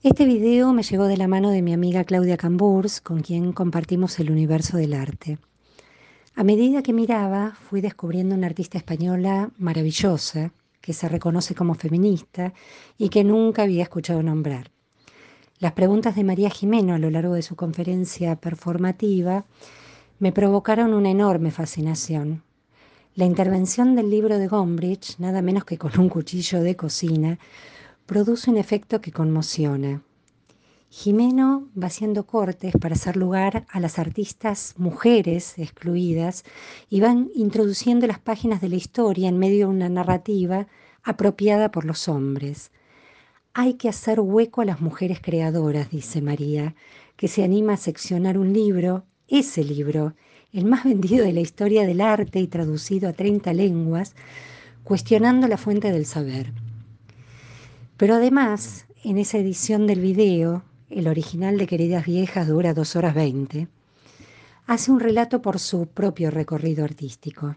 Este video me llegó de la mano de mi amiga Claudia Camburs, con quien compartimos el universo del arte. A medida que miraba, fui descubriendo una artista española maravillosa, que se reconoce como feminista y que nunca había escuchado nombrar. Las preguntas de María Jimeno a lo largo de su conferencia performativa me provocaron una enorme fascinación. La intervención del libro de Gombrich, nada menos que con un cuchillo de cocina, produce un efecto que conmociona. Jimeno va haciendo cortes para hacer lugar a las artistas mujeres excluidas y van introduciendo las páginas de la historia en medio de una narrativa apropiada por los hombres. Hay que hacer hueco a las mujeres creadoras, dice María, que se anima a seccionar un libro, ese libro, el más vendido de la historia del arte y traducido a 30 lenguas, cuestionando la fuente del saber. Pero además, en esa edición del video, el original de Queridas Viejas dura 2 horas 20, hace un relato por su propio recorrido artístico.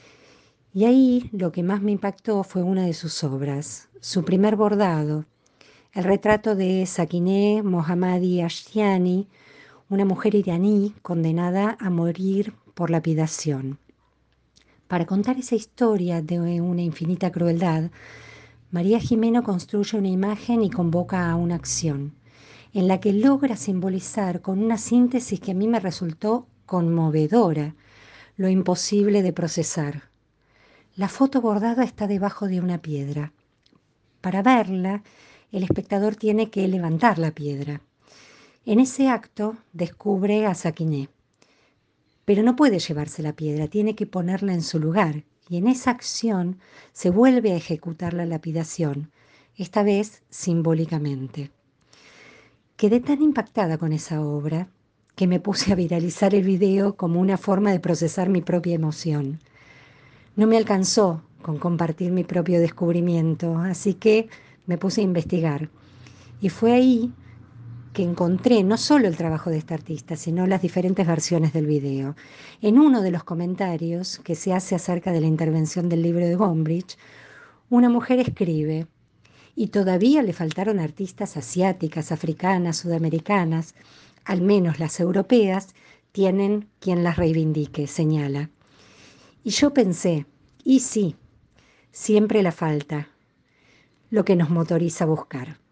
Y ahí lo que más me impactó fue una de sus obras, su primer bordado, el retrato de Sakineh Mohammadi Ashtiani, una mujer iraní condenada a morir por lapidación. Para contar esa historia de una infinita crueldad, María Jimeno construye una imagen y convoca a una acción, en la que logra simbolizar con una síntesis que a mí me resultó conmovedora, lo imposible de procesar. La foto bordada está debajo de una piedra. Para verla, el espectador tiene que levantar la piedra. En ese acto descubre a Sakineh, pero no puede llevarse la piedra, tiene que ponerla en su lugar. Y en esa acción se vuelve a ejecutar la lapidación, esta vez simbólicamente. Quedé tan impactada con esa obra que me puse a viralizar el video como una forma de procesar mi propia emoción. No me alcanzó con compartir mi propio descubrimiento, así que me puse a investigar. Y fue ahí que encontré no solo el trabajo de esta artista, sino las diferentes versiones del video. En uno de los comentarios que se hace acerca de la intervención del libro de Gombrich, una mujer escribe: y todavía le faltaron artistas asiáticas, africanas, sudamericanas, al menos las europeas, tienen quien las reivindique, señala. Y yo pensé, y sí, siempre la falta, lo que nos motoriza a buscar.